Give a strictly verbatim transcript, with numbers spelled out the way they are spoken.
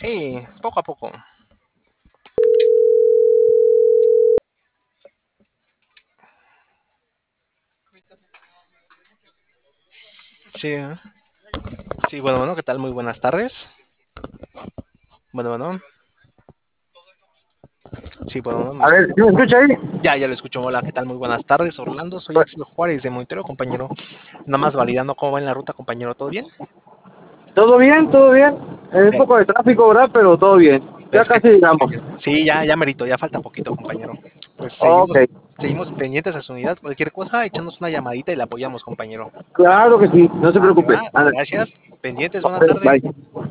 Sí, poco a poco. Sí, ¿eh? Sí, bueno, bueno, ¿qué tal? Muy buenas tardes. Bueno, bueno, sí, bueno, bueno, me A ver, escucho. ¿sí me escucha ahí? Ya, ya lo escucho. Hola, ¿qué tal? Muy buenas tardes, Orlando. Soy Pues, Axel Juárez de Montero, compañero. Nada más validando cómo va en la ruta, compañero. ¿Todo bien? todo bien, todo bien. Eh, un Per- poco de tráfico, ¿verdad? Pero todo bien. Ya casi Perfecto, llegamos. compañero. Sí, ya, ya merito, ya falta poquito, compañero. Pues Ok, seguimos, seguimos pendientes a su unidad. Cualquier cosa, échanos una llamadita y la apoyamos, compañero. claro que sí, no se Va, que preocupe. va. Anda. Gracias. Pendientes, buena Ok, tarde. bye.